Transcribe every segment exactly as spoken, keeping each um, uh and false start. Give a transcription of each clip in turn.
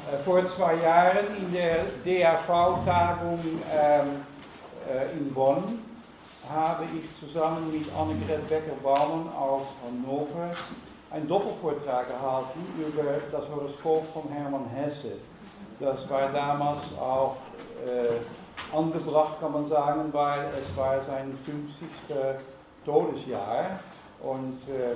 Äh, vor zwei Jahren in der D A V-Tagung ähm, äh, in Bonn habe ich zusammen mit Annegret Becker-Baumann aus Hannover einen Doppelvortrag gehalten über das Horoskop von Hermann Hesse. Das war damals auch äh, angebracht, kann man sagen, weil es war sein fünfzigste Todesjahr. Und äh,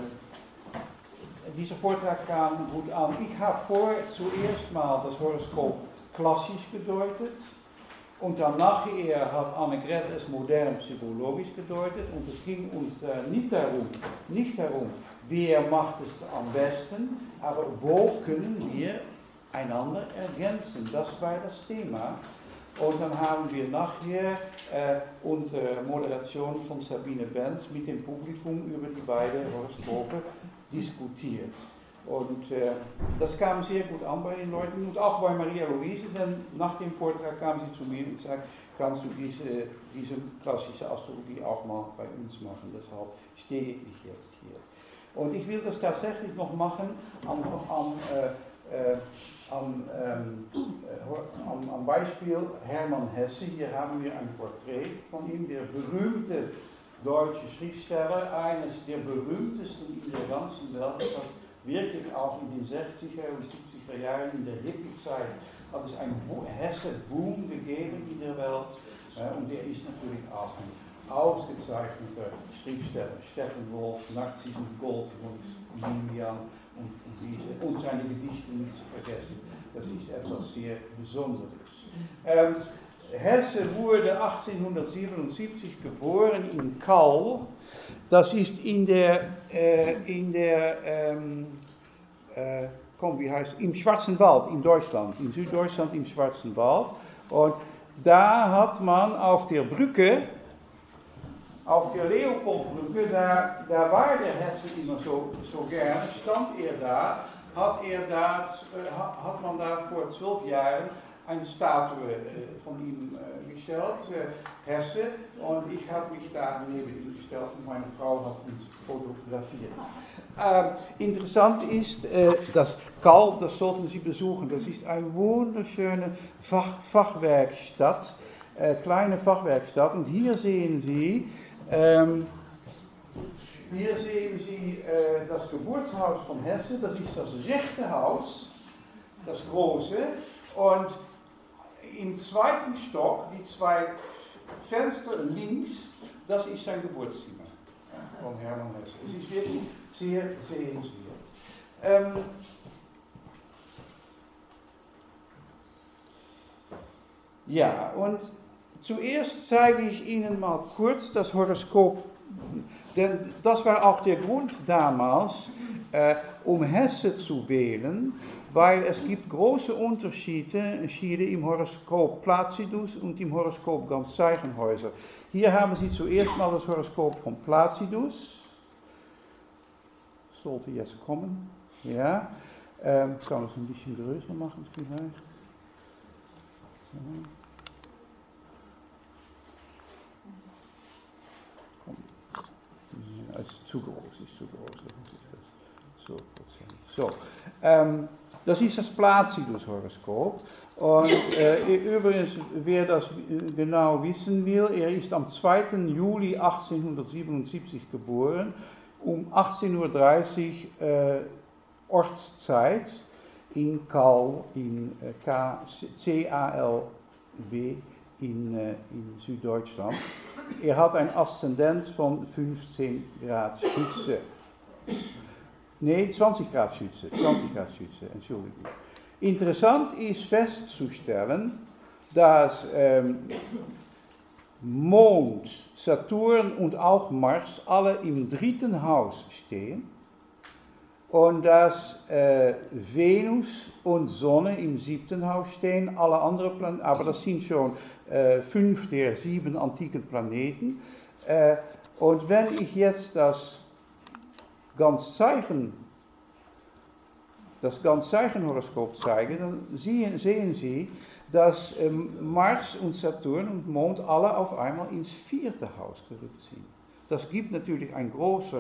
dieser Vortrag kam gut an. Ich habe vor zuerst mal das Horoskop klassisch gedeutet. Und dann nachher hat Annegret es modern psychologisch gedeutet. Und es ging uns da nicht darum, nicht darum, wer macht es am besten, aber wo können wir einander ergänzen. Das war das Thema. Und dann haben wir nachher äh, unter Moderation von Sabine Benz mit dem Publikum über die beiden Horoskope diskutiert. Und äh, das kam sehr gut an bei den Leuten und auch bei Maria Luise, denn nach dem Vortrag kam sie zu mir und sagte, kannst du diese, diese klassische Astrologie auch mal bei uns machen, deshalb stehe ich jetzt hier. Und ich will das tatsächlich noch machen am, am, äh, äh, am, ähm, äh, am, am Beispiel Hermann Hesse. Hier haben wir ein Porträt von ihm, der berühmte deutsche Schriftsteller, eines der berühmtesten in der ganzen Welt. Das hat wirklich auch in den sechziger und siebziger Jahren in der Hippie-Zeit hat es einen Hesse-Boom gegeben in der Welt. Äh, und er ist natürlich auch ein ausgezeichneter Schriftsteller. Steppenwolf, Narzissen, Goldmund, Lilian und, und, diese, und seine Gedichte nicht zu vergessen. Das ist etwas sehr Besonderes. Ähm, Hesse wurde achtzehnhundertsiebenundsiebzig geboren in Kall. Das ist in der, äh, in der ähm, äh, komm, wie heißt, im Schwarzen Wald in Deutschland, in Süddeutschland im Schwarzen Wald. Und da hat man auf der Brücke, auf der Leopoldbrücke, da, da war der Hesse immer so, so gerne, stand er da, hat, er da, äh, hat man da vor zwölf Jahren eine Statue äh, von ihm äh, gestellt, äh, Hesse, und ich habe mich da neben ihm gestellt und meine Frau hat uns fotografiert. Äh, interessant ist, äh, das Kall, das sollten Sie besuchen, das ist eine wunderschöne Fach, Fachwerkstatt, äh, kleine Fachwerkstatt, und hier sehen Sie, ähm, hier sehen Sie äh, das Geburtshaus von Hesse, das ist das rechte Haus, das große, und im zweiten Stock, die zwei Fenster links, das ist sein Geburtszimmer von Hermann Hesse. Es ist wirklich sehr sehenswert. Ähm, ja, und zuerst zeige ich Ihnen mal kurz das Horoskop, denn das war auch der Grund damals, äh, um Hesse zu wählen, weil es gibt große Unterschiede im Horoskop Placidus und im Horoskop Ganz Zeichenhäuser. Hier haben Sie zuerst mal das Horoskop von Placidus. Sollte jetzt kommen. Ja. Ähm, ich kann es ein bisschen größer machen vielleicht. Ja. Es ist zu groß, ist zu groß. So, so. Ähm, das ist das Placidus-Horoskop. Und äh, übrigens, wer das genau wissen will, er ist am zweiten Juli achtzehnhundertsiebenundsiebzig geboren, um achtzehn Uhr dreißig äh, Ortszeit in Kall, in äh, C A L B in, äh, in Süddeutschland. Er hat ein Aszendent von fünfzehn Grad Schütze. Nee, zwanzig Grad Schütze, zwanzig Grad Schütze, Entschuldigung. Interessant ist festzustellen, dass ähm, Mond, Saturn und auch Mars alle im dritten Haus stehen und dass äh, Venus und Sonne im siebten Haus stehen, alle anderen Planeten, aber das sind schon äh, fünf der sieben antiken Planeten. Äh, und wenn ich jetzt das Ganzzeichen, das Ganzzeichenhoroskop zeige, dann sehen, sehen Sie, dass ähm, Mars und Saturn und Mond alle auf einmal ins vierte Haus gerückt sind. Das gibt natürlich eine große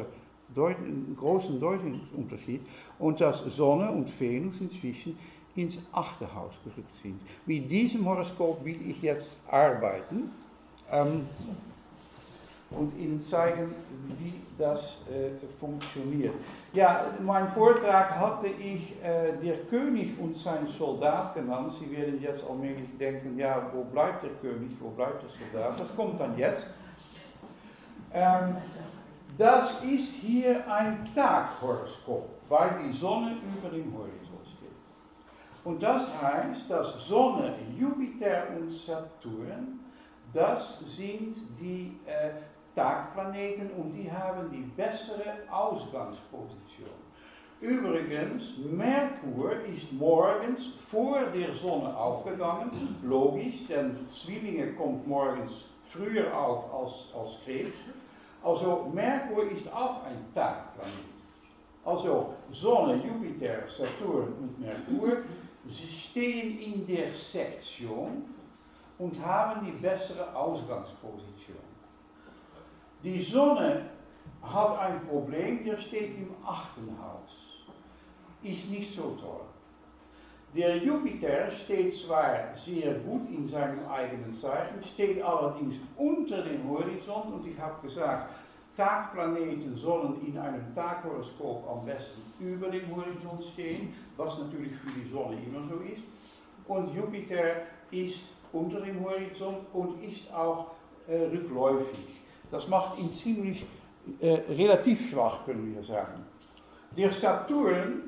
einen großen Deutungsunterschied und dass Sonne und Venus inzwischen ins achte Haus gerückt sind. Mit diesem Horoskop will ich jetzt arbeiten ähm, und Ihnen zeigen, wie das äh, funktioniert. Ja, mein Vortrag hatte ich äh, der König und sein Soldat genannt. Sie werden jetzt allmählich denken, ja, wo bleibt der König, wo bleibt der Soldat? Das kommt dann jetzt. Ähm, das ist hier ein Taghoroskop, weil die Sonne über dem Horizont steht. Und das heißt, dass Sonne, Jupiter und Saturn, das sind die äh, Tagplaneten und die haben die bessere Ausgangsposition. Übrigens, Merkur ist morgens vor der Sonne aufgegangen, logisch, denn Zwillinge kommt morgens früher auf als, als Krebs. Also Merkur ist auch ein Tagplanet. Also Sonne, Jupiter, Saturn und Merkur, sie stehen in der Sektion und haben die bessere Ausgangsposition. Die Sonne hat ein Problem, der steht im achten Haus. Ist nicht so toll. Der Jupiter steht zwar sehr gut in seinem eigenen Zeichen, steht allerdings unter dem Horizont und ich habe gesagt, Tagplaneten sollen in einem Taghoroskop am besten über dem Horizont stehen, was natürlich für die Sonne immer so ist. Und Jupiter ist unter dem Horizont und ist auch äh, rückläufig. Das macht ihn ziemlich äh, relativ schwach, können wir sagen. Der Saturn,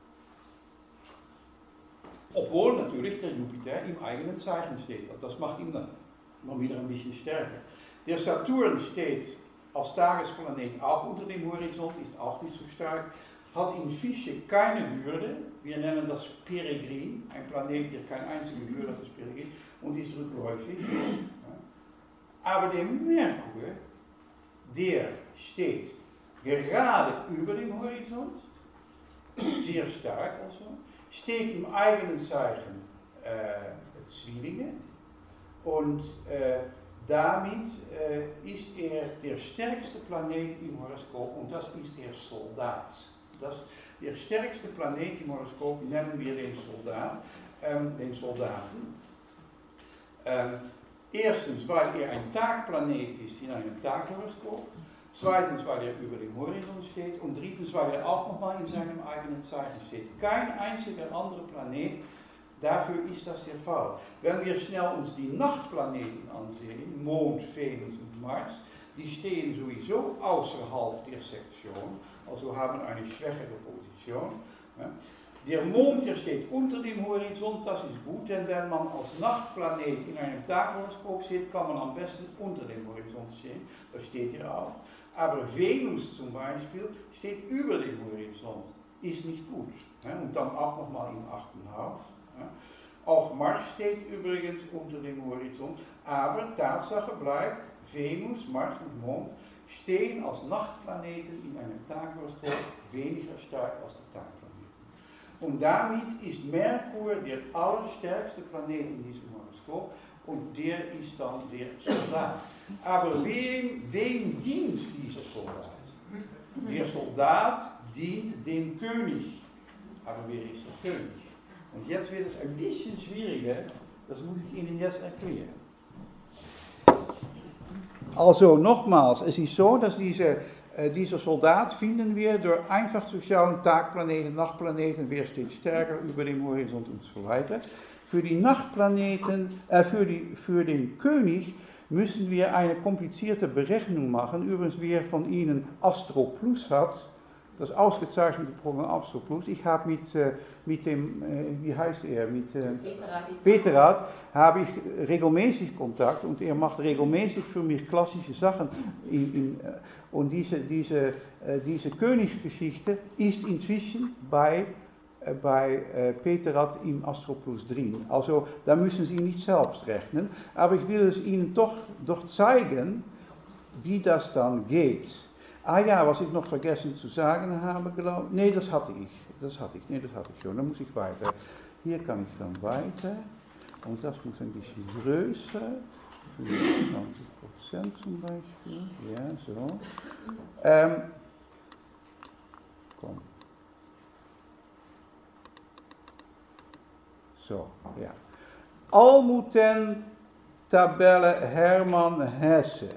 obwohl natürlich der Jupiter im eigenen Zeichen steht, das macht ihn dann noch wieder ein bisschen stärker. Der Saturn steht als Tagesplanet auch unter dem Horizont, ist auch nicht so stark, hat in Fische keine Würde, wir nennen das Peregrin, ein Planet, der keine einzige Würde hat, ist Peregrin, und ist rückläufig. Aber der Merkur, der steht gerade über dem Horizont, sehr stark also, steht im eigenen Zeichen äh, Zwillinge und äh, damit äh, ist er der stärkste Planet im Horoskop und das ist der Soldat. Das, der stärkste Planet im Horoskop nennen wir den Soldat, ähm, den Soldaten. Ähm, erstens, weil er ein Tagplanet ist in einem Taghoroskop. Zweitens, weil er über dem Horizont steht. Und drittens, weil er auch nochmal in seinem eigenen Zeichen steht. Kein einziger anderer Planet, dafür ist das der Fall. Wenn wir schnell uns die Nachtplaneten ansehen, Mond, Venus und Mars, die stehen sowieso außerhalb der Sektion, also haben eine schwächere Position. Der Mond, der steht unter dem Horizont, das ist gut, denn wenn man als Nachtplanet in einem Taghoroskop steht, kann man am besten unter dem Horizont stehen, das steht hier auch. Aber Venus zum Beispiel steht über dem Horizont, ist nicht gut. Und dann auch nochmal im achten Haus. Auch Mars steht übrigens unter dem Horizont, aber Tatsache bleibt, Venus, Mars und Mond stehen als Nachtplaneten in einem Taghoroskop weniger stark als die Tagplaneten. Und damit ist Merkur der allerstärkste Planet in diesem Horoskop und der ist dann der Soldat. Aber wem, wem dient dieser Soldat? Der Soldat dient dem König. Aber wer ist der König? Und jetzt wird es ein bisschen schwieriger, das muss ich Ihnen jetzt erklären. Also nochmals, es ist so, dass diese, äh, dieser Soldat finden wir durch einfach zu schauen, Tagplaneten, Nachtplaneten, wer steht stärker über dem Horizont und so weiter. Für die Nachtplaneten, äh, für, die, für den König müssen wir eine komplizierte Berechnung machen. Übrigens, wer von Ihnen Astro Plus hat, das ausgezeichnete Programm Astro Plus. Ich habe mit, äh, mit dem, äh, wie heißt er, mit äh, Peterat, habe ich regelmäßig Kontakt und er macht regelmäßig für mich klassische Sachen. In, in, äh, und diese, diese, äh, diese Königsgeschichte ist inzwischen bei, äh, bei äh, Peterat im Astro Plus drin. Also da müssen Sie nicht selbst rechnen, aber ich will es Ihnen doch, doch zeigen, wie das dann geht. Ah ja, was ich noch vergessen zu sagen habe, glaube ich. Nee, das hatte ich. Das hatte ich. Nee, das hatte ich schon. Dann muss ich weiter. Hier kann ich dann weiter. Und das muss ein bisschen größer. fünfundzwanzig Prozent zum Beispiel. Ja, so. Ähm, Komm. So, ja. Almuten-Tabelle Hermann Hesse.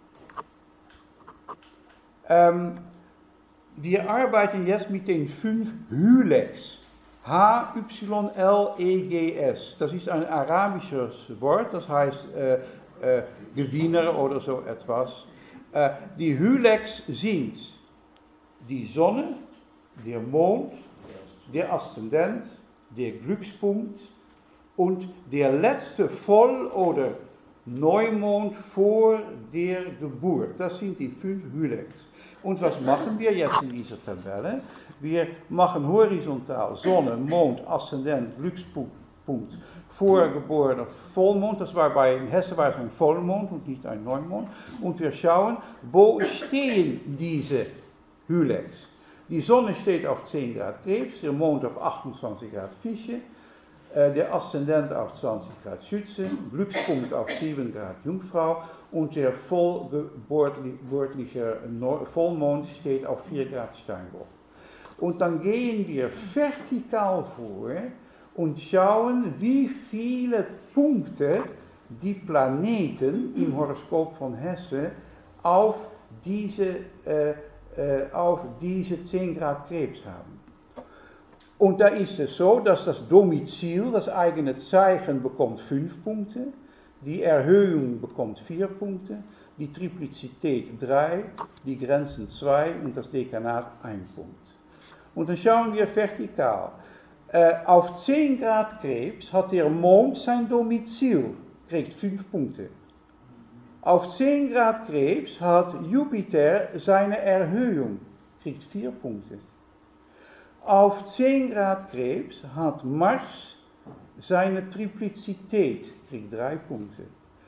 Ähm, wir arbeiten jetzt mit den fünf Hylex. H Y L E G S. Das ist ein arabisches Wort, das heißt äh, äh, Gewinner oder so etwas. Äh, die Hylex sind die Sonne, der Mond, der Aszendent, der Glückspunkt und der letzte Voll- oder Neumond vor der Geburt. Das sind die fünf Hylex. Und was machen wir jetzt in dieser Tabelle? Wir machen horizontal Sonne, Mond, Aszendent, Glückspunkt, vorgeborener Vollmond. Das war bei Hesse war es ein Vollmond und nicht ein Neumond. Und wir schauen, wo stehen diese Hylex. Die Sonne steht auf zehn Grad Krebs, der Mond auf achtundzwanzig Grad Fische, äh, der Aszendent auf zwanzig Grad Schütze, Glückspunkt auf sieben Grad Jungfrau und der vollgeburtliche Vollmond steht auf vier Grad Steinbock. Und dann gehen wir vertikal vor und schauen, wie viele Punkte die Planeten im Horoskop von Hesse auf diese äh, auf diese zehn Grad Krebs haben. Und da ist es so, dass das Domizil, das eigene Zeichen, bekommt fünf Punkte, die Erhöhung bekommt vier Punkte, die Triplizität drei, die Grenzen zwei und das Dekanat ein Punkt. Und dann schauen wir vertikal. Äh, auf zehn Grad Krebs hat der Mond sein Domizil, kriegt fünf Punkte. Auf zehn Grad Krebs hat Jupiter seine Erhöhung, kriegt vier Punkte. Auf zehn Grad Krebs hat Mars seine Triplizität, kriegt drei Punkte.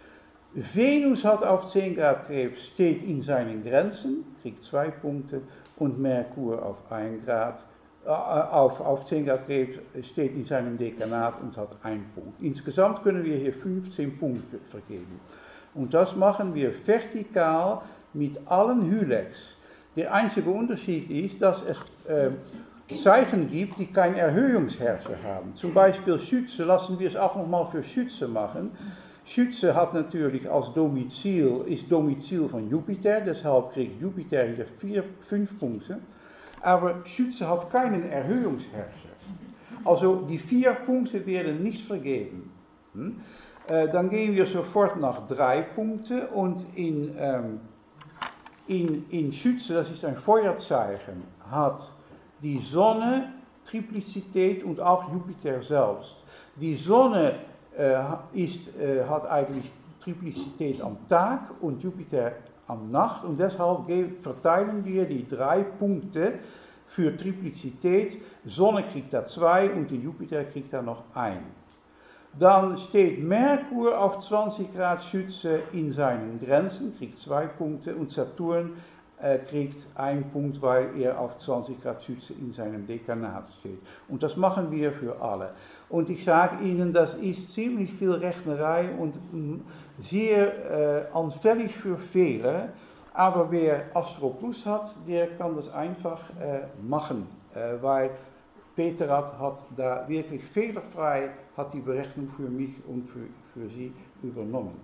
Venus hat auf zehn Grad Krebs, steht in seinen Grenzen, kriegt zwei Punkte. Und Merkur auf ein Grad, äh, auf, auf zehn Grad Krebs steht in seinem Dekanat und hat einen Punkt. Insgesamt können wir hier fünfzehn Punkte vergeben. Und das machen wir vertikal mit allen Hylex. Der einzige Unterschied ist, dass es äh, Zeichen gibt, die keinen Erhöhungsherrscher haben. Zum Beispiel Schütze, lassen wir es auch nochmal für Schütze machen. Schütze hat natürlich als Domizil, ist Domizil von Jupiter, deshalb kriegt Jupiter hier vier, fünf Punkte. Aber Schütze hat keinen Erhöhungsherrscher. Also die vier Punkte werden nicht vergeben. Hm? Äh, dann gehen wir sofort nach drei Punkten und in, ähm, in, in Schütze, das ist ein Feuerzeichen, hat die Sonne Triplizität und auch Jupiter selbst. Die Sonne äh, ist, äh, hat eigentlich Triplizität am Tag und Jupiter am Nacht und deshalb verteilen wir die drei Punkte für Triplizität. Sonne kriegt da zwei und die Jupiter kriegt da noch ein. Dann steht Merkur auf zwanzig Grad Schütze in seinen Grenzen, kriegt zwei Punkte und Saturn äh, kriegt einen Punkt, weil er auf zwanzig Grad Schütze in seinem Dekanat steht. Und das machen wir für alle. Und ich sage Ihnen, das ist ziemlich viel Rechnerei und mh, sehr äh, anfällig für Fehler. Aber wer Astro Plus hat, der kann das einfach äh, machen, äh, weil Peter hat, hat da wirklich fehlerfrei hat die Berechnung für mich und für, für Sie übernommen.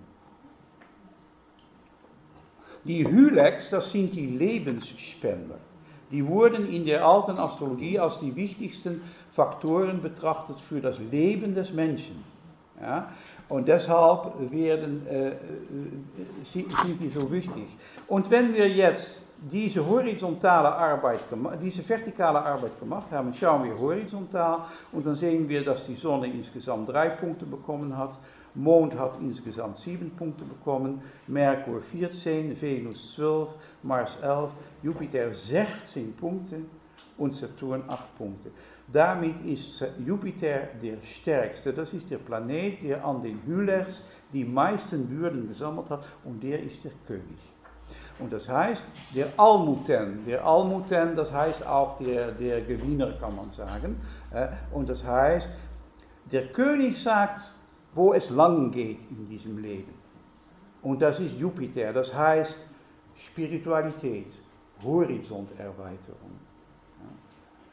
Die Hylex, das sind die Lebensspender. Die wurden in der alten Astrologie als die wichtigsten Faktoren betrachtet für das Leben des Menschen. Ja? Und deshalb werden, äh, sind die so wichtig. Und wenn wir jetzt diese horizontale Arbeit, diese vertikale Arbeit gemacht haben, schauen wir horizontal und dann sehen wir, dass die Sonne insgesamt drei Punkte bekommen hat, Mond hat insgesamt sieben Punkte bekommen, Merkur vierzehn, Venus zwölf, Mars elf, Jupiter sechzehn Punkte und Saturn acht Punkte. Damit ist Jupiter der stärkste, das ist der Planet, der an den Hylex die meisten Würden gesammelt hat und der ist der König. Und das heißt, der Almuten, der Almuten, das heißt auch der, der Gewinner, kann man sagen. Und das heißt, der König sagt, wo es lang geht in diesem Leben. Und das ist Jupiter, das heißt Spiritualität, Horizonterweiterung.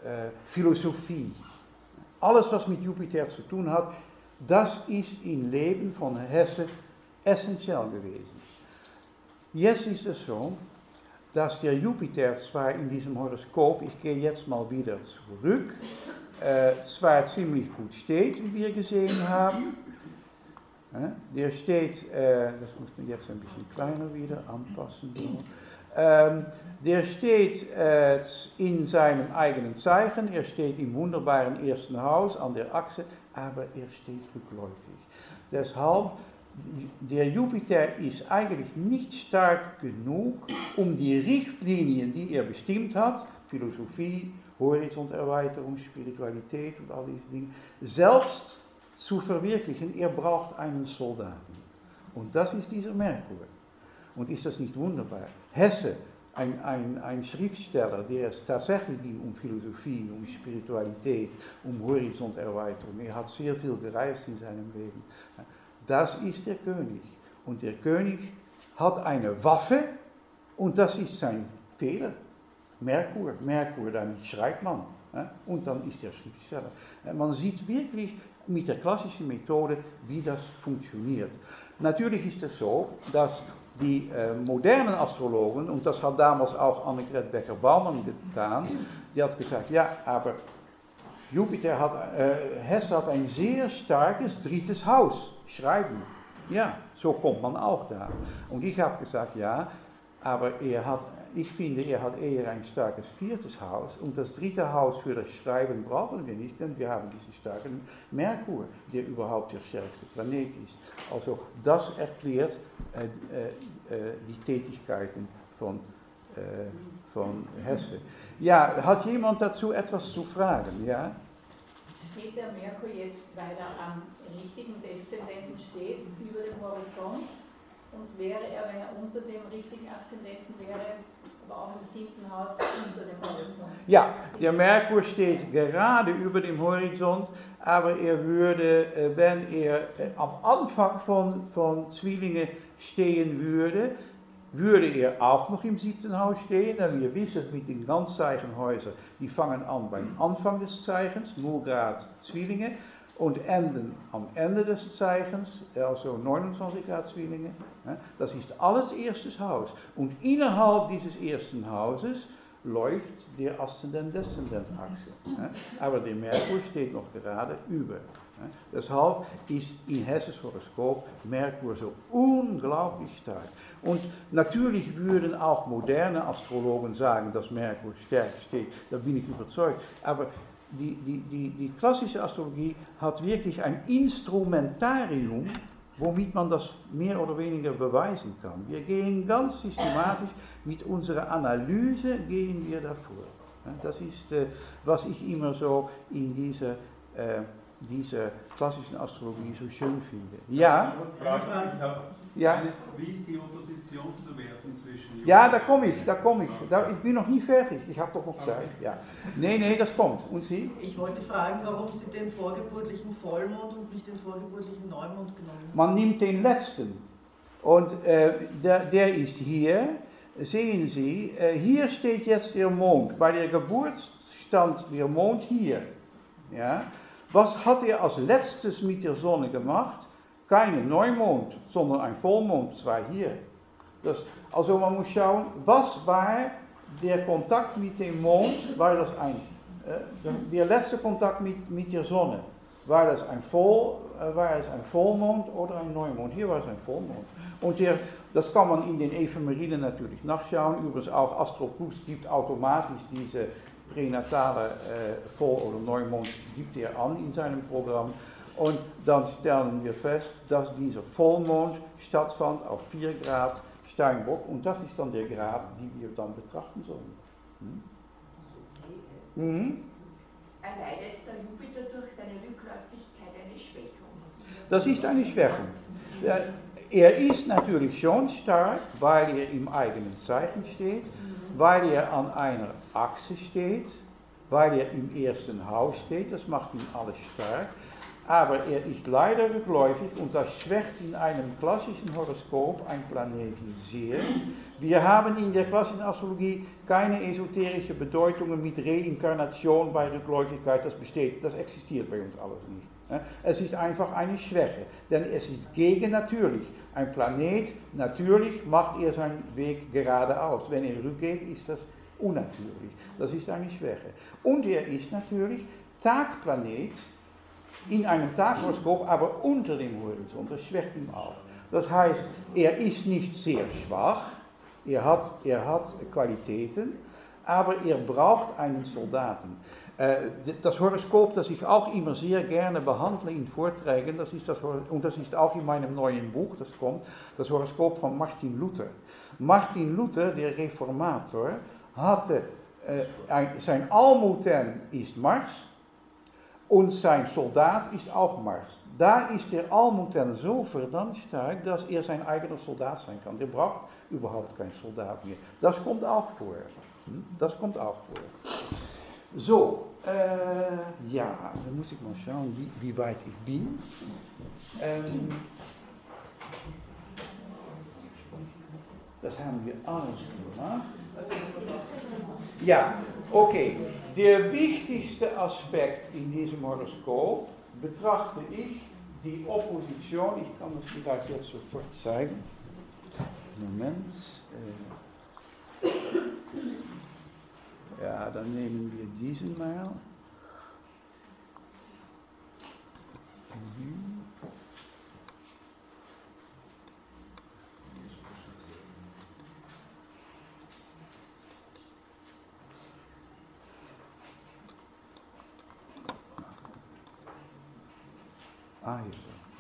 äh, Philosophie. Alles, was mit Jupiter zu tun hat, das ist im Leben von Hesse essentiell gewesen. Jetzt ist es so, dass der Jupiter zwar in diesem Horoskop, ich gehe jetzt mal wieder zurück, äh, zwar ziemlich gut steht, wie wir gesehen haben. Äh, der steht, äh, das muss man jetzt ein bisschen kleiner wieder anpassen. Ähm, der steht äh, in seinem eigenen Zeichen, er steht im wunderbaren ersten Haus an der Achse, aber er steht rückläufig. Deshalb, der Jupiter ist eigentlich nicht stark genug, um die Richtlinien, die er bestimmt hat, Philosophie, Horizonterweiterung, Spiritualität und all diese Dinge, selbst zu verwirklichen. Er braucht einen Soldaten. Und das ist dieser Merkur. Und ist das nicht wunderbar? Hesse, ein, ein, ein Schriftsteller, der es tatsächlich ging um Philosophie, um Spiritualität, um Horizonterweiterung. Er hat sehr viel gereist in seinem Leben. Das ist der König. Und der König hat eine Waffe und das ist sein Fehler. Merkur, Merkur, damit schreibt man. Und dann ist er Schriftsteller. Man sieht wirklich mit der klassischen Methode, wie das funktioniert. Natürlich ist es so, dass die äh, modernen Astrologen, und das hat damals auch Annegret Becker-Baumann getan, die hat gesagt, ja, aber Jupiter hat, äh, Hesse hat ein sehr starkes drittes Haus, Schreiben. Ja, so kommt man auch da. Und ich habe gesagt, ja, aber er hat, ich finde, er hat eher ein starkes viertes Haus und das dritte Haus für das Schreiben brauchen wir nicht, denn wir haben diesen starken Merkur, der überhaupt der stärkste Planet ist. Also das erklärt äh, äh, die Tätigkeiten von, äh, von Hesse. Ja, hat jemand dazu etwas zu fragen? Ja? Steht der Merkur jetzt, weil er am richtigen Deszendenten steht, über dem Horizont? Und wäre er, wenn er unter dem richtigen Aszendenten wäre, aber auch im siebten Haus unter dem Horizont? Ja, der Merkur steht gerade über dem Horizont, aber er würde, wenn er am Anfang von, von Zwillinge stehen würde, würde er auch noch im siebten Haus stehen, denn wir wissen mit den Ganzzeichenhäusern, die fangen an beim Anfang des Zeichens, null Grad Zwillinge, und enden am Ende des Zeichens, also neunundzwanzig Grad Zwillinge. Das ist alles erstes Haus. Und innerhalb dieses ersten Hauses läuft der Aszendent-Deszendent-Achse. Aber der Merkur steht noch gerade über. Deshalb ist in Hesses Horoskop Merkur so unglaublich stark. Und natürlich würden auch moderne Astrologen sagen, dass Merkur stark steht. Da bin ich überzeugt. Aber Die, die, die, die klassische Astrologie hat wirklich ein Instrumentarium, womit man das mehr oder weniger beweisen kann. Wir gehen ganz systematisch mit unserer Analyse gehen wir davor. Das ist, was ich immer so in dieser, dieser klassischen Astrologie so schön finde. Ja? Ja? Wie ist die Opposition zu werten zwischen Jupiter? Ja, da komme ich, da komme ich. Da, ich bin noch nie fertig, ich habe doch noch Zeit. Ja. Nee, nee, das kommt. Und Sie? Ich wollte fragen, warum Sie den vorgeburtlichen Vollmond und nicht den vorgeburtlichen Neumond genommen haben. Man nimmt den letzten. Und äh, der, der ist hier. Sehen Sie, äh, hier steht jetzt der Mond. Bei der Geburt stand der Mond hier. Ja. Was hat er als letztes mit der Sonne gemacht? Keine Neumond, sondern ein Vollmond, zwar hier. Das, also man muss schauen, was war der Kontakt mit dem Mond? War das ein, äh, der letzte Kontakt mit, mit der Sonne? War das ein Voll, äh, war es ein Vollmond oder ein Neumond? Hier war es ein Vollmond. Und der, das kann man in den Ephemeriden natürlich nachschauen. Übrigens auch AstroPlus gibt automatisch diese pränatale äh, Voll- oder Neumond, gibt er an in seinem Programm. Und dann stellen wir fest, dass dieser Vollmond stattfand auf vier Grad Steinbock und das ist dann der Grad, den wir dann betrachten sollen. Hm? Mhm. Erleidet der Jupiter durch seine Rückläufigkeit eine Schwächung? Das ist eine Schwächung. Er ist natürlich schon stark, weil er im eigenen Zeichen steht, weil er an einer Achse steht, weil er im ersten Haus steht, das macht ihn alles stark. aber er ist leider rückläufig und das schwächt in einem klassischen Horoskop ein Planeten sehr. Wir haben in der klassischen Astrologie keine esoterische Bedeutungen mit Reinkarnation bei Rückläufigkeit, das besteht, das existiert bei uns alles nicht. Es ist einfach eine Schwäche, denn es ist gegennatürlich. Ein Planet, natürlich macht er seinen Weg geradeaus. Wenn er rückgeht, ist das unnatürlich. Das ist eine Schwäche. Und er ist natürlich Tagplanet in einem Taghoroskop, aber unter dem Horizont. Das schwächt ihn auch. Das heißt, er ist nicht sehr schwach, er hat, er hat Qualitäten, aber er braucht einen Soldaten. Das Horoskop, das ich auch immer sehr gerne behandle in Vorträgen, das ist das, und das ist auch in meinem neuen Buch, das kommt, das Horoskop von Martin Luther. Martin Luther, der Reformator, hatte, äh, ein, sein Almuten ist Mars und sein Soldat ist auch Mars. Da ist der Almuten so verdammt stark, dass er sein eigener Soldat sein kann. Der braucht überhaupt keinen Soldat mehr. Das kommt auch vor. Das kommt auch vor. So, äh, ja, dann muss ich mal schauen, wie, wie weit ich bin. Ähm, das haben wir alles gemacht. Ja, okay. Der wichtigste Aspekt in diesem Horoskop betrachte ich die Opposition. Ich kann das vielleicht jetzt sofort zeigen. Moment. Äh, Ja, dann nehmen wir diesen mal. Mhm. Ah, hier.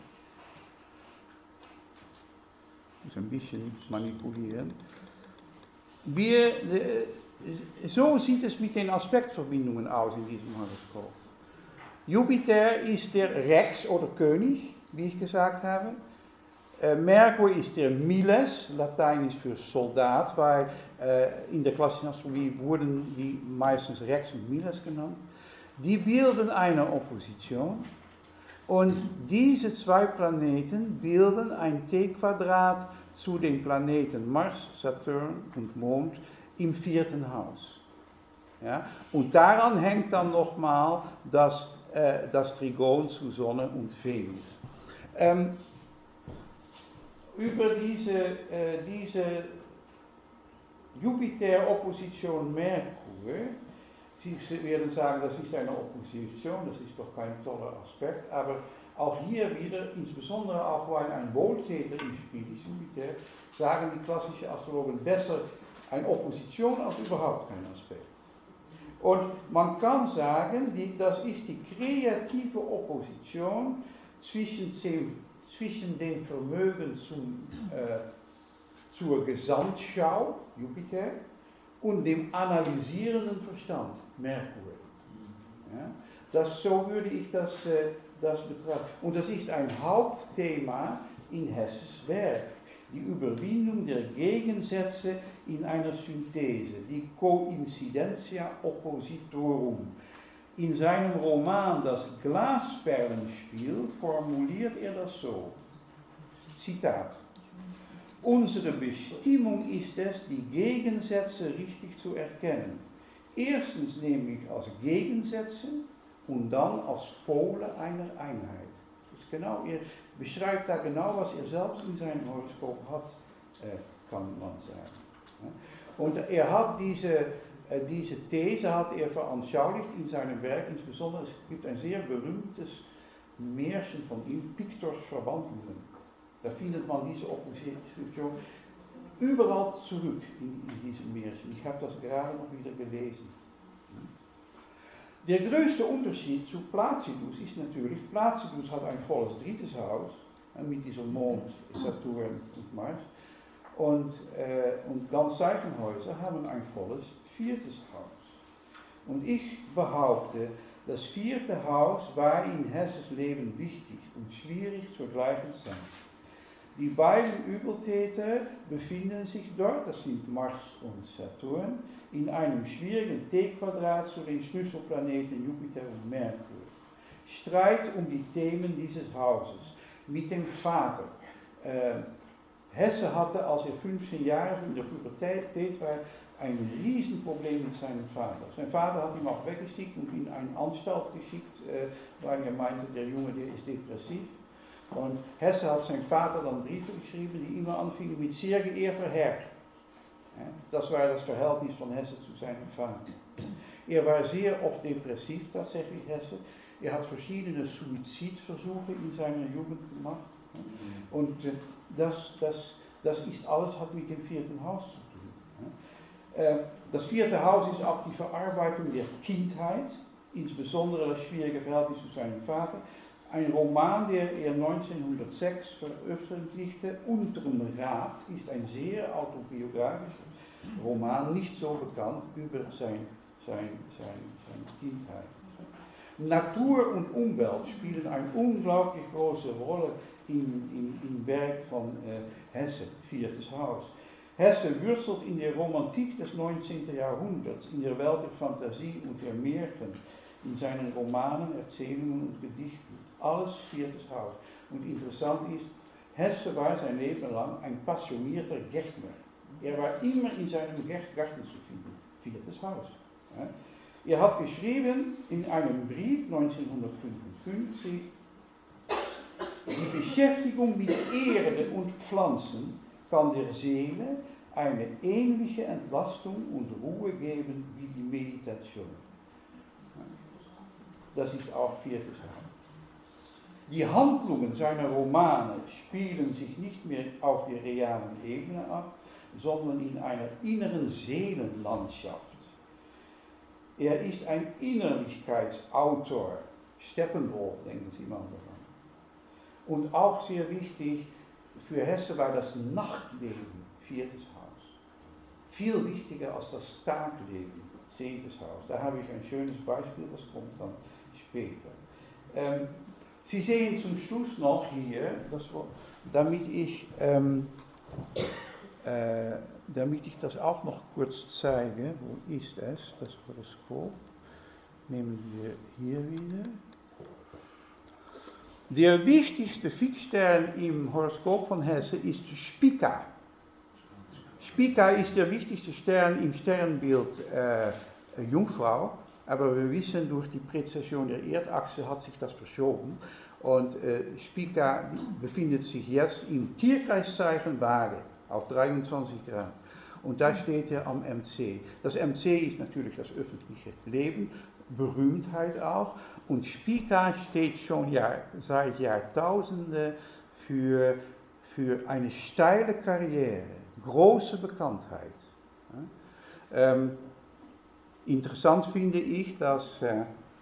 Ich muss ein bisschen manipulieren. Wir... Äh, So sieht es mit den Aspektverbindungen aus in diesem Horoskop. Jupiter ist der Rex oder König, wie ich gesagt habe. Äh, Merkur ist der Miles, Lateinisch für Soldat, weil äh, in der klassischen Astrologie wurden die meistens Rex und Miles genannt. Die bilden eine Opposition und diese zwei Planeten bilden ein T-Quadrat zu den Planeten Mars, Saturn und Mond im vierten Haus. Ja? Und daran hängt dann nochmal das, äh, das Trigon zu Sonne und Venus. Ähm, über diese, äh, diese Jupiter-Opposition Merkur, Sie werden sagen, das ist eine Opposition, das ist doch kein toller Aspekt, aber auch hier wieder, insbesondere auch weil ein Wohltäter im Spiel ist, Jupiter, sagen die klassischen Astrologen besser eine Opposition als überhaupt kein Aspekt. Und man kann sagen, die, das ist die kreative Opposition zwischen, zwischen dem Vermögen zum, äh, zur Gesamtschau, Jupiter, und dem analysierenden Verstand, Merkur. Ja? Das, so würde ich das, äh, das betrachten. Und das ist ein Hauptthema in Hesses Werk. Die Überwindung der Gegensätze in einer Synthese, die Coincidentia Oppositorum. In seinem Roman Das Glasperlenspiel formuliert er das so. Zitat. Unsere Bestimmung ist es, die Gegensätze richtig zu erkennen. Erstens nämlich als Gegensätze und dann als Pole einer Einheit. Das ist genau, er beschreibt da genau, was er selbst in seinem Horoskop hat, äh, kann man sagen. Und er hat diese, äh, diese These hat er veranschaulicht in seinem Werk, insbesondere es gibt ein sehr berühmtes Märchen von ihm, Pictors Verwandlungen. Da findet man diese Opposition überall zurück in, in diesem Märchen. Ich habe das gerade noch wieder gelesen. Der größte Unterschied zu Placidus ist natürlich, Placidus hat ein volles drittes Haus, mit diesem Mond, Saturn und Mars, und, äh, und ganz Zeichenhäuser haben ein volles viertes Haus. Und ich behaupte, das vierte Haus war in Hesses Leben wichtig und schwierig zur gleichen Zeit. Die beiden Übeltäter befinden sich dort, das sind Mars und Saturn, in einem schwierigen T-Quadrat zu den Schlüsselplaneten Jupiter und Merkur. Streit um die Themen dieses Hauses mit dem Vater. Äh, Hesse hatte, als er fünfzehn Jahre in der Pubertät war, ein Riesenproblem mit seinem Vater. Sein Vater hat ihn auch weggeschickt und in eine Anstalt geschickt, äh, weil er meinte, der Junge der ist depressiv. Und Hesse hat sein Vater dann Briefe geschrieben, die immer anfingen mit sehr geehrter Herr. Ja, das war das Verhältnis von Hesse zu seinem Vater. Er war sehr oft depressiv tatsächlich, Hesse. Er hat verschiedene Suizidversuche in seiner Jugend gemacht. Ja. Und äh, das, das, das ist alles hat mit dem vierten Haus zu tun. Ja. Äh, das vierte Haus ist auch die Verarbeitung der Kindheit, insbesondere das schwierige Verhältnis zu seinem Vater. Ein Roman, der er neunzehnhundertsechs veröffentlichte, Unterm Rat, ist ein sehr autobiografischer Roman, nicht so bekannt über sein, sein, sein, seine Kindheit. Natur und Umwelt spielen eine unglaublich große Rolle im, im, im Werk von äh, Hesse, viertes Haus. Hesse wurzelt in der Romantik des neunzehnten Jahrhunderts, in der Welt der Fantasie und der Märchen, in seinen Romanen, Erzählungen und Gedichten. Alles viertes Haus. Und interessant ist, Hesse war sein Leben lang ein passionierter Gärtner. Er war immer in seinem Garten zu finden. Viertes Haus. Ja. Er hat geschrieben in einem Brief neunzehnhundertfünfundfünfzig, die Beschäftigung mit Erde und Pflanzen kann der Seele eine ähnliche Entlastung und Ruhe geben wie die Meditation. Das ist auch viertes Haus. Die Handlungen seiner Romane spielen sich nicht mehr auf der realen Ebene ab, sondern in einer inneren Seelenlandschaft. Er ist ein Innerlichkeitsautor. Steppenwolf, denken Sie mal daran. Und auch sehr wichtig, für Hesse war das Nachtleben, viertes Haus. Viel wichtiger als das Tagleben, zehntes Haus. Da habe ich ein schönes Beispiel, das kommt dann später. Ähm, Sie sehen zum Schluss noch hier, das, damit, ich, ähm, äh, damit ich das auch noch kurz zeige, wo ist es, das Horoskop, nehmen wir hier wieder. Der wichtigste Fixstern im Horoskop von Hesse ist Spica. Spica ist der wichtigste Stern im Sternbild äh, Jungfrau. Aber wir wissen, durch die Präzession der Erdachse hat sich das verschoben. Und äh, Spica befindet sich jetzt im Tierkreiszeichen Waage auf dreiundzwanzig Grad. Und da steht er am M C. Das M C ist natürlich das öffentliche Leben, Berühmtheit auch. Und Spica steht schon Jahr, seit Jahrtausenden für, für eine steile Karriere, große Bekanntheit. Ja? Ähm, Interessant finde ich, dass äh,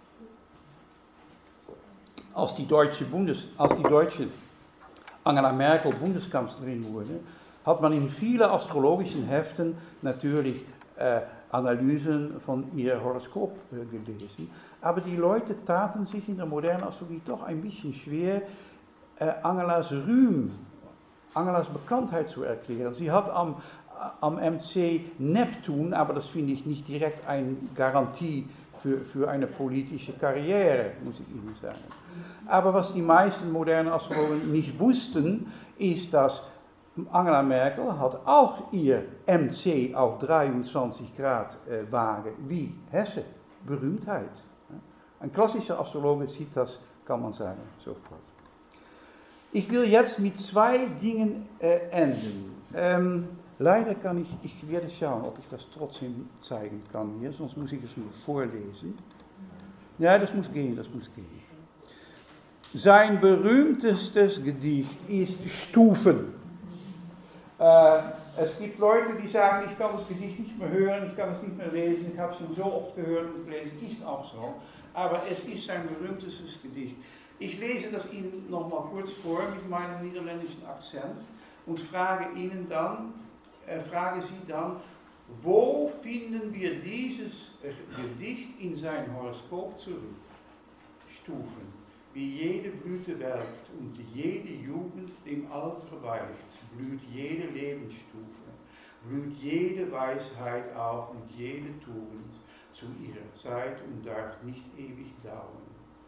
als, die deutsche Bundes, als die deutsche Angela Merkel Bundeskanzlerin wurde, hat man in vielen astrologischen Heften natürlich äh, Analysen von ihr Horoskop äh, gelesen. Aber die Leute taten sich in der modernen Astrologie doch ein bisschen schwer, äh, Angelas Ruhm, Angelas Bekanntheit zu erklären. Sie hat am Am M C Neptun, aber das finde ich nicht direkt eine Garantie für, für eine politische Karriere, muss ich Ihnen sagen. Aber was die meisten modernen Astrologen nicht wussten, ist, dass Angela Merkel hat auch ihr M C auf dreiundzwanzig Grad äh, Waage, wie Hesse, Berühmtheit. Ein klassischer Astrologe sieht das, kann man sagen, sofort. Ich will jetzt mit zwei Dingen äh, enden. Ähm, Leider kann ich, ich werde schauen, ob ich das trotzdem zeigen kann hier, sonst muss ich es nur vorlesen. Ja, das muss gehen, das muss gehen. Sein berühmtestes Gedicht ist Stufen. Äh, es gibt Leute, die sagen, ich kann das Gedicht nicht mehr hören, ich kann es nicht mehr lesen, ich habe es schon so oft gehört und gelesen, ist auch so. Aber es ist sein berühmtestes Gedicht. Ich lese das Ihnen nochmal kurz vor mit meinem niederländischen Akzent und frage Ihnen dann, Äh, frage Sie dann, wo finden wir dieses äh, Gedicht in sein Horoskop zurück? Stufen, wie jede Blüte welkt und jede Jugend dem Alter weicht, blüht jede Lebensstufe, blüht jede Weisheit auch und jede Tugend zu ihrer Zeit und darf nicht ewig dauern.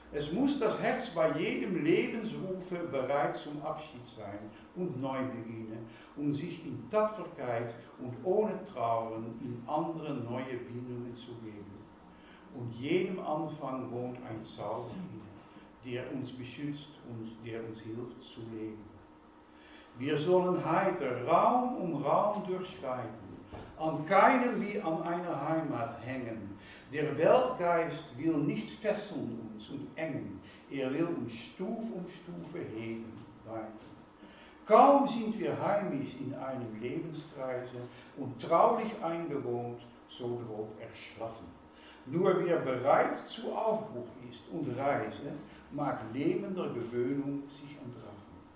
Es muss das Herz bei jedem Lebensrufe bereit zum Abschied sein und neu beginnen und sich in Tapferkeit und ohne Trauern in andere neue Bindungen zu geben. Und jedem Anfang wohnt ein Zauber inne, der uns beschützt und der uns hilft zu leben. Wir sollen heiter Raum um Raum durchschreiten, an keinem wie an einer Heimat hängen. Der Weltgeist will nicht fesseln uns und engen, er will uns Stuf um Stufe heben, weiten. Kaum sind wir heimisch in einem Lebenskreise und traulich eingewohnt, so droht erschlaffen. Nur wer bereit zu Aufbruch ist und Reise, mag lebender Gewöhnung sich entraffen.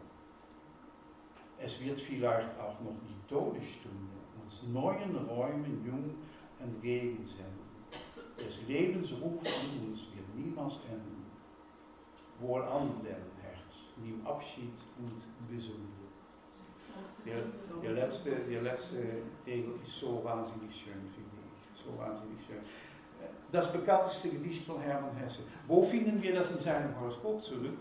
Es wird vielleicht auch noch die Todesstunde uns neuen Räumen jung entgegensenden. Des Lebensruf an uns wird niemals enden. Wohl an denn, Herz, nimm Abschied und Besuche. Der, der, letzte, der letzte Regel ist so wahnsinnig schön, finde ich. So wahnsinnig schön. Das bekannteste Gedicht von Hermann Hesse. Wo finden wir das in seinem Horoskop zurück?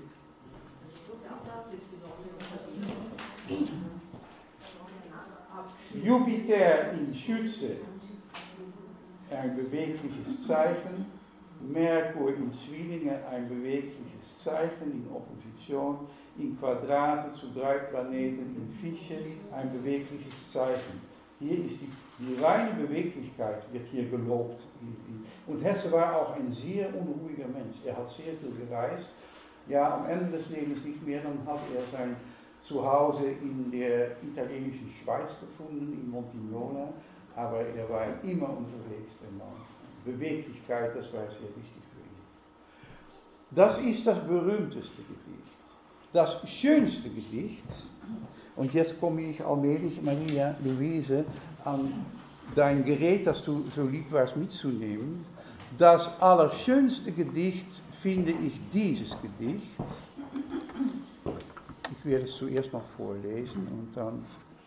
Jupiter in Schütze, ein bewegliches Zeichen. Merkur in Zwillinge, ein bewegliches Zeichen in Opposition. In Quadrate zu drei Planeten in Fische, ein bewegliches Zeichen. Hier ist die, die reine Beweglichkeit, wird hier gelobt. Und Hesse war auch ein sehr unruhiger Mensch. Er hat sehr viel gereist. Ja, am Ende des Lebens nicht mehr, dann hat er sein Zuhause in der italienischen Schweiz gefunden, in Montignola. Aber er war immer unterwegs, der Mann. Beweglichkeit, das war sehr wichtig für ihn. Das ist das berühmteste Gedicht. Das schönste Gedicht, und jetzt komme ich allmählich, Maria Luise, an dein Gerät, das du so lieb warst mitzunehmen. Das allerschönste Gedicht finde ich dieses Gedicht. Ich werde es zuerst mal vorlesen und dann...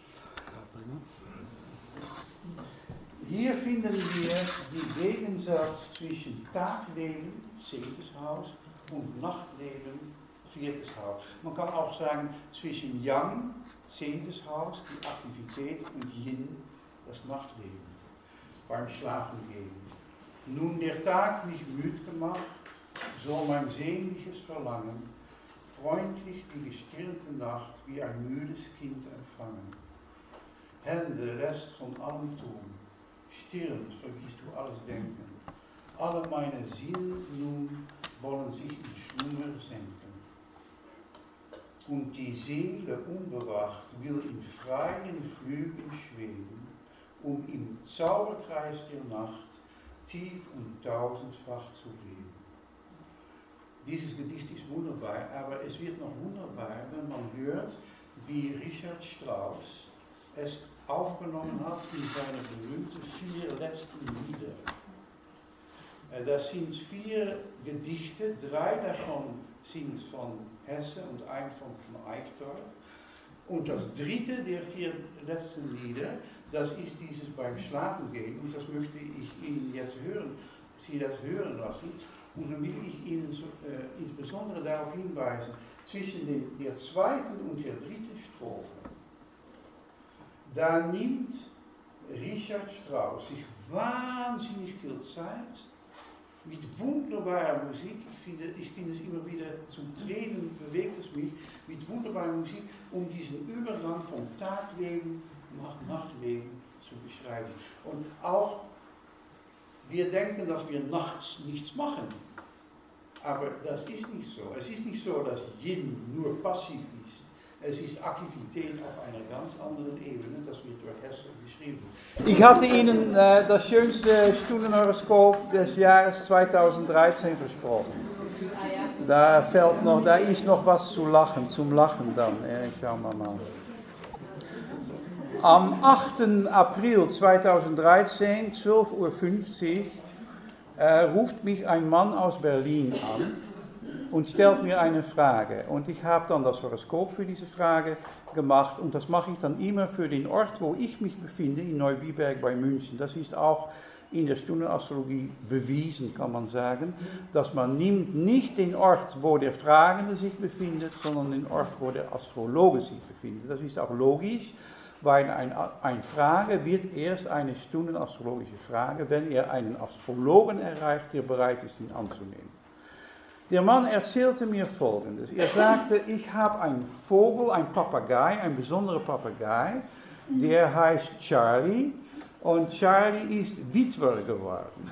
Hier finden wir den Gegensatz zwischen Tagleben, zehntes Haus, und Nachtleben, viertes Haus. Man kann auch sagen zwischen Yang, zehntes Haus, die Aktivität, und Yin, das Nachtleben, beim Schlafengehen. Nun der Tag mich müd gemacht, soll mein sehnliches Verlangen freundlich die gestirnte Nacht wie ein müdes Kind empfangen. Hände, Rest von allem Tun, stirn, vergisst du alles Denken. Alle meine Sinnen nun wollen sich in Schlummer senken. Und die Seele unbewacht will in freien Flügen schweben, um im Zauberkreis der Nacht tief und tausendfach zu leben. Dieses Gedicht ist wunderbar, aber es wird noch wunderbarer, wenn man hört, wie Richard Strauss es aufgenommen hat in seine berühmten vier letzten Lieder. Das sind vier Gedichte, drei davon sind von Hesse und ein von, von Eichtorf. Und das dritte der vier letzten Lieder, das ist dieses beim Schlafengehen, und das möchte ich Ihnen jetzt hören, Sie das hören lassen. Und dann will ich Ihnen so, äh, insbesondere darauf hinweisen, zwischen den, der zweiten und der dritten Strophe, da nimmt Richard Strauss sich wahnsinnig viel Zeit, mit wunderbarer Musik, ich finde, ich finde es immer wieder zum Tränen bewegt es mich, mit wunderbarer Musik, um diesen Übergang vom Tagleben nach Nachtleben zu beschreiben. Und auch, wir denken, dass wir nachts nichts machen, aber das ist nicht so. Es ist nicht so, dass Yin nur passiv ist. Es ist Aktivität auf einer ganz anderen Ebene, das wird durch Hesse beschrieben. Ich hatte Ihnen äh, das schönste Stundenhoroskop des Jahres zweitausenddreizehn versprochen. Da fällt noch, da ist noch was zu lachen, zum Lachen dann. Ja, schauen wir mal. Am achten April zweitausenddreizehn, zwölf Uhr fünfzig, äh, ruft mich ein Mann aus Berlin an und stellt mir eine Frage. Und ich habe dann das Horoskop für diese Frage gemacht, und das mache ich dann immer für den Ort, wo ich mich befinde, in Neubiberg bei München. Das ist auch in der Stundenastrologie bewiesen, kann man sagen, dass man nimmt nicht den Ort, wo der Fragende sich befindet, sondern den Ort, wo der Astrologe sich befindet. Das ist auch logisch, weil ein, ein Frage wird erst eine stundenastrologische Frage, wenn er einen Astrologen erreicht, der bereit ist, ihn anzunehmen. Der Mann erzählte mir Folgendes. Er sagte, ich habe einen Vogel, einen Papagei, einen besonderen Papagei, der heißt Charlie, und Charlie ist Witwer geworden.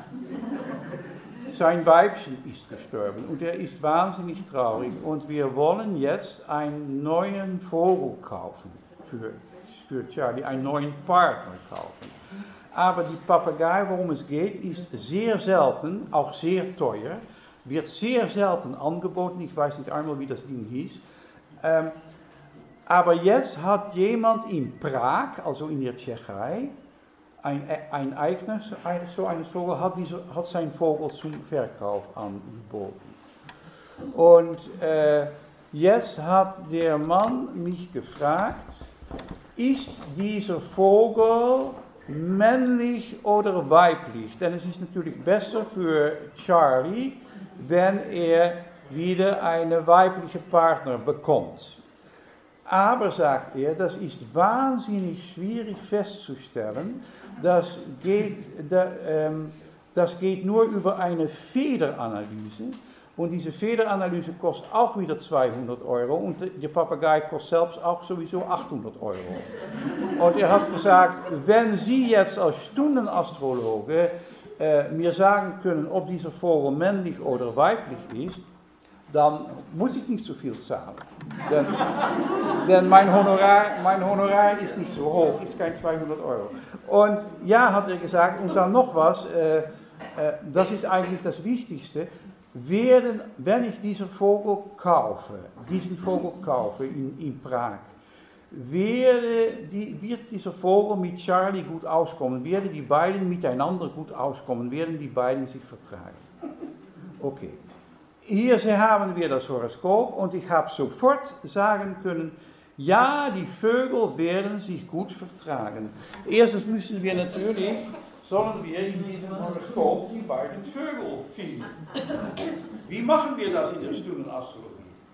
Sein Weibchen ist gestorben und er ist wahnsinnig traurig und wir wollen jetzt einen neuen Vogel kaufen für, für Charlie, einen neuen Partner kaufen. Aber die Papagei, worum es geht, ist sehr selten, auch sehr teuer, wird sehr selten angeboten, ich weiß nicht einmal, wie das Ding hieß. Ähm, aber jetzt hat jemand in Prag, also in der Tschechei, ein, ein Eigner so eines Vogels, hat, diese, hat sein Vogel zum Verkauf angeboten. Und äh, jetzt hat der Mann mich gefragt, ist dieser Vogel männlich oder weiblich? Denn es ist natürlich besser für Charlie, wenn er wieder eine weibliche Partner bekommt. Aber, sagt er, das ist wahnsinnig schwierig festzustellen, das geht, da, ähm, das geht nur über eine Federanalyse und diese Federanalyse kostet auch wieder zweihundert Euro und der Papagei kostet selbst auch sowieso achthundert Euro. Und er hat gesagt, wenn Sie jetzt als Stundenastrologe äh, mir sagen können, ob dieser Vogel männlich oder weiblich ist, dann muss ich nicht so viel zahlen. Denn, denn mein, Honorar, mein Honorar ist nicht so hoch, ist kein zweihundert Euro. Und ja, hat er gesagt, und dann noch was, äh, äh, das ist eigentlich das Wichtigste, werden, wenn ich diesen Vogel kaufe, diesen Vogel kaufe in, in Prag, werde die, wird dieser Vogel mit Charlie gut auskommen, werden die beiden miteinander gut auskommen, werden die beiden sich vertragen. Okay. Hier haben wir das Horoskop und ich habe sofort sagen können, ja, die Vögel werden sich gut vertragen. Erstens müssen wir natürlich, sollen wir in diesem Horoskop die beiden Vögel finden. Wie machen wir das in der Stundenastrologie?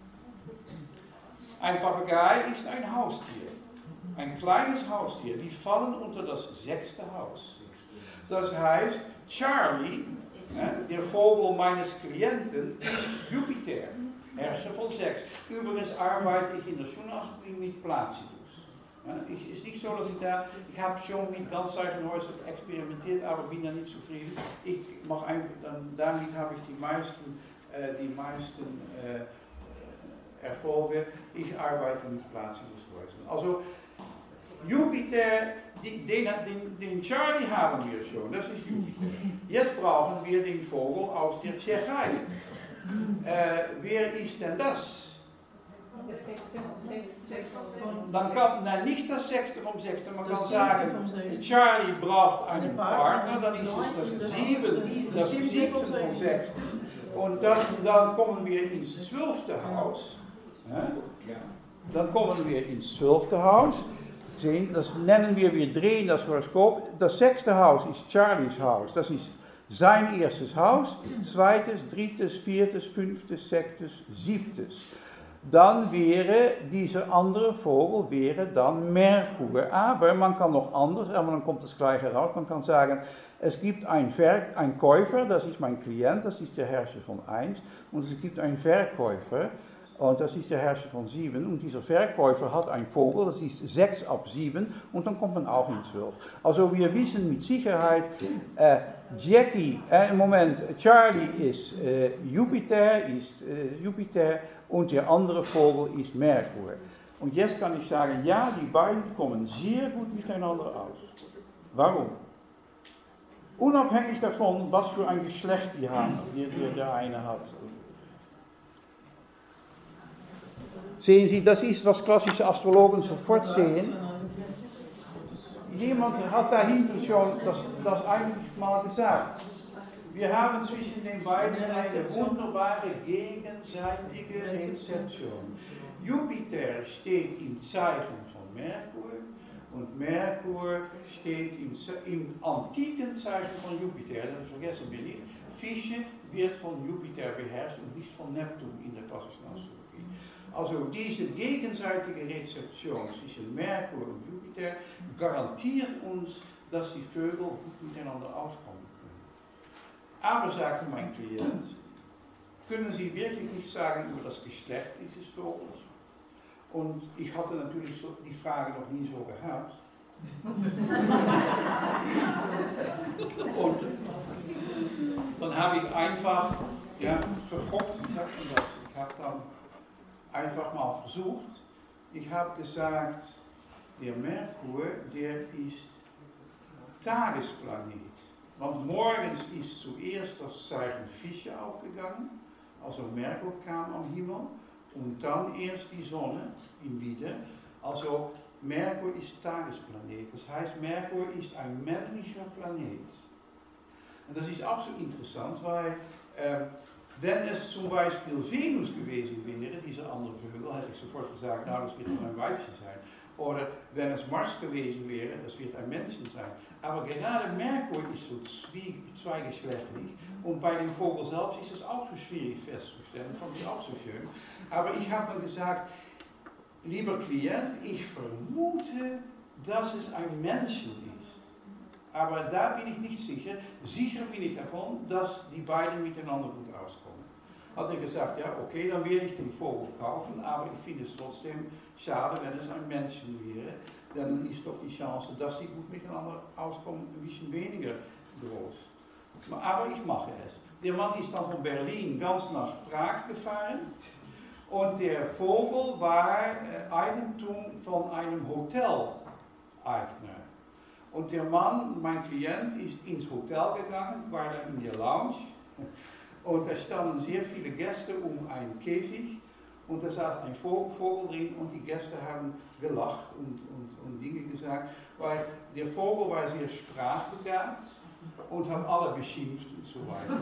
Ein Papagei ist ein Haustier, ein kleines Haustier, die fallen unter das sechste Haus. Das heißt, Charlie, der Vogel meines Klienten, ist Jupiter, Herrscher von sechs. Übrigens arbeite ich in der Stundenastrologie mit Placidus. Es ist nicht so, dass ich da, ich habe schon mit Ganzzeichenhäusern experimentiert, aber bin da nicht zufrieden. Ich mache einfach, dann, damit habe ich die meisten, äh, die meisten äh, Erfolge. Ich arbeite mit Placidushäusern. Also Jupiter, die, den, den, den Charlie haben wir schon, das ist Jupiter. Jetzt brauchen wir den Vogel aus der Tschechei. Äh, wer ist denn das? Der sechste vom sechsten. Dann kann, nein, nicht das sechste vom sechsten, man kann sagen, Charlie braucht einen Partner, dann ist es das sieben, das siebte vom sechsten. Und dann, dann kommen wir ins zwölfte Haus. Dann kommen wir ins zwölfte Haus. Sehen, das nennen wir, wir drehen das Horoskop. Das sechste Haus ist Charlies Haus, das ist sein erstes Haus, zweites, drittes, viertes, fünftes, sechstes, siebtes. Dann wäre dieser andere Vogel wäre dann Merkur. Aber man kann noch anders, aber dann kommt das gleiche raus. Man kann sagen, es gibt einen, Ver einen Käufer, das ist mein Klient, das ist der Herrscher von eins. Und es gibt einen Verkäufer, und das ist der Herrscher von sieben. Und dieser Verkäufer hat einen Vogel, das ist sechs ab sieben. Und dann kommt man auch in zwölf. Also wir wissen mit Sicherheit, äh, Jackie, äh, im Moment, Charlie ist äh, Jupiter, ist äh, Jupiter und der andere Vogel ist Merkur. Und jetzt kann ich sagen, ja, die beiden kommen sehr gut miteinander aus. Warum? Unabhängig davon, was für ein Geschlecht die haben, die, die der eine hat. Sehen Sie, das ist, was klassische Astrologen sofort sehen. Jemand hat dahinter schon das, das eigentlich mal gesagt. Wir haben zwischen den beiden eine wunderbare gegenseitige Rezeption. Jupiter steht im Zeichen von Merkur Und Merkur steht im, im antiken Zeichen von Jupiter, das vergessen wir nicht. Fische wird von Jupiter beherrscht und nicht von Neptun in der klassischen Astrologie. Also diese gegenseitige Rezeption zwischen Merkur und Jupiter garantiert uns, dass die Vögel gut miteinander auskommen können. Aber, sagte mein Klient, können Sie wirklich nicht sagen über das Geschlecht dieses Vogels? Und ich hatte natürlich so die Frage noch nie so gehabt. Und dann habe ich einfach, ja, vergockt, wie sagt man das? Ich habe dann einfach mal versucht. Ich habe gesagt, der Merkur, der ist Tagesplanet. Want morgens ist zuerst das Zeichen Fische aufgegangen, also Merkur kam am Himmel, und dann erst die Sonne im Widder. Also Merkur ist Tagesplanet, das heißt Merkur ist ein männlicher Planet. Und das ist auch so interessant, weil äh, wenn es zum Beispiel Venus gewesen wäre, diese andere Vögel, hätte ich sofort gesagt, nou, das wird ein Weibchen sein. Oder wenn es Mars gewesen wäre, das wird ein Männchen sein. Aber gerade Merkur ist so zweigeschlechtlich und bei dem Vogel selbst ist es auch so schwierig festzustellen, fand ich auch so schön. Aber ich habe dann gesagt, lieber Klient, ich vermute, dass es ein Männchen ist. Aber da bin ich nicht sicher. Sicher bin ich davon, dass die beiden miteinander gut auskommen. Hat er gesagt, ja okay, dann werde ich den Vogel kaufen, aber ich finde es trotzdem schade, wenn es ein Männchen wäre. Dann ist doch die Chance, dass die gut miteinander auskommen, ein bisschen weniger groß. Aber ich mache es. Der Mann ist dann von Berlin ganz nach Prag gefahren und der Vogel war äh, Eigentum von einem Hoteleigner. Und der Mann, mein Klient, ist ins Hotel gegangen, war dann in der Lounge. Und da standen sehr viele Gäste um einen Käfig und da saß ein Vogel drin und die Gäste haben gelacht und, und, und Dinge gesagt, weil der Vogel war sehr sprachbegabt und hat alle beschimpft und so weiter.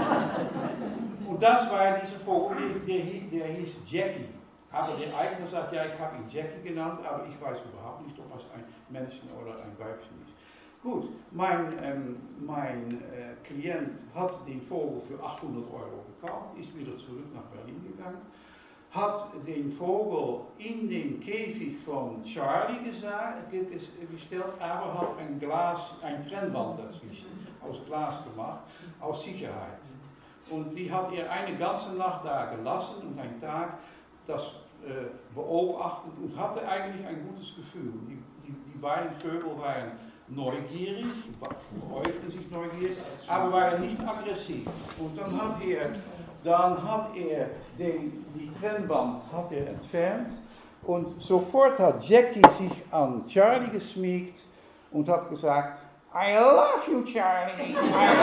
Und das war dieser Vogel, der, der hieß Jackie. Aber der Eigner sagt, ja, ich habe ihn Jackie genannt, aber ich weiß überhaupt nicht, ob es ein Männchen oder ein Weibchen ist. Gut, mein, ähm, mein äh, Klient hat den Vogel für achthundert Euro gekauft, ist wieder zurück nach Berlin gegangen, hat den Vogel in den Käfig von Charlie gestellt, aber hat ein Glas, ein Trennwand dazwischen, aus Glas gemacht, aus Sicherheit. Und die hat er eine ganze Nacht da gelassen und einen Tag das äh, beobachtet und hatte eigentlich ein gutes Gefühl. Die, die, die beiden Vögel waren neugierig, beäugten sich neugierig, aber waren nicht aggressiv. Und dann hat er, dann hat er den, die Trennband hat er entfernt und sofort hat Jackie sich an Charlie geschmiegt und hat gesagt, I love you, Charlie, I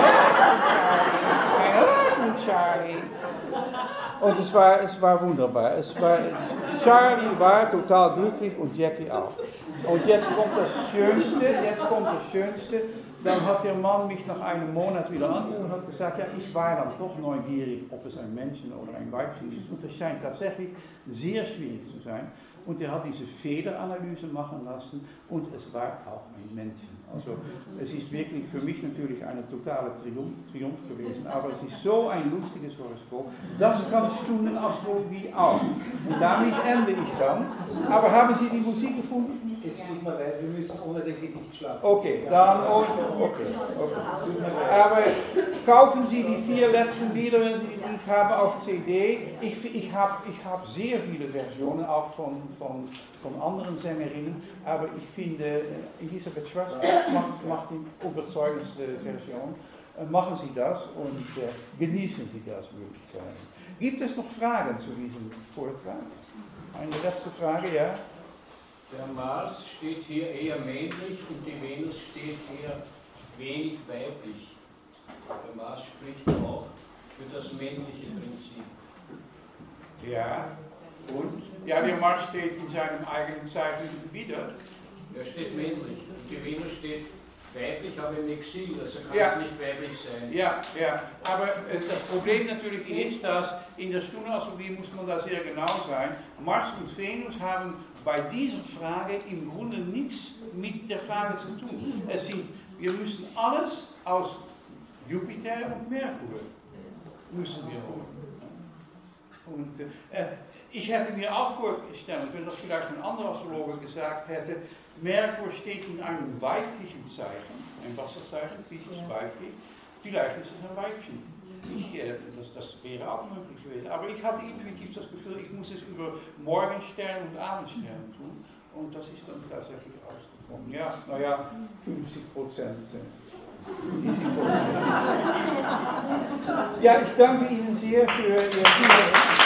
love you, Charlie, I love you, Charlie. Und es war, es war wunderbar. Es war, Charlie war total glücklich und Jackie auch. Und jetzt kommt das Schönste, jetzt kommt das Schönste. Dann hat der Mann mich nach einem Monat wieder angerufen und hat gesagt, ja, ich war dann doch neugierig, ob es ein Männchen oder ein Weibchen ist. Und das scheint tatsächlich sehr schwierig zu sein. Und er hat diese Federanalyse machen lassen und es war auch ein Männchen. Also es ist wirklich für mich natürlich eine totale Triumph, Triumph gewesen, aber es ist so ein lustiges Horoskop. Das kann Stundenastrologie auch. Und damit ende ich dann. Aber haben Sie die Musik gefunden? Es tut mir leid, wir müssen ohne den Gedicht schlafen. Okay, dann oh, okay, okay. Aber kaufen Sie die vier letzten Lieder, wenn Sie die nicht haben, auf C D. Ich, ich habe ich hab sehr viele Versionen, auch von, von, von anderen Sängerinnen, aber ich finde, Elisabeth Schwarzkopf macht, macht die überzeugendste Version. Machen Sie das und äh, genießen Sie das, würde ich sagen. Gibt es noch Fragen zu diesem Vortrag? Eine letzte Frage, ja? Der Mars steht hier eher männlich und die Venus steht eher wenig weiblich. Der Mars spricht auch für das männliche Prinzip. Ja, und? Ja, der Mars steht in seinem eigenen Zeichen wieder. Er steht männlich und die Venus steht weiblich, aber im Exil, also kann Ja. es nicht weiblich sein. Ja, ja, aber äh, das Problem natürlich ist, dass in der Stundenastrologie muss man da sehr genau sein. Mars und Venus haben bei dieser Frage im Grunde nichts mit der Frage zu tun. Es sind, wir müssen alles aus Jupiter und Merkur müssen wir holen. Und äh, ich hätte mir auch vorgestellt, wenn das vielleicht ein anderer Astrologe gesagt hätte, Merkur steht in einem weiblichen Zeichen, ein Wasserzeichen, Pisces ja. weiblich, vielleicht ist es ein Weibchen. Ich, äh, das, das wäre auch möglich gewesen. Aber ich hatte intuitiv das Gefühl, ich muss es über Morgenstern und Abendstern tun. Und das ist dann tatsächlich rausgekommen. Ja, naja, fünfzig Prozent. Ja, ich danke Ihnen sehr für Ihr Feedback.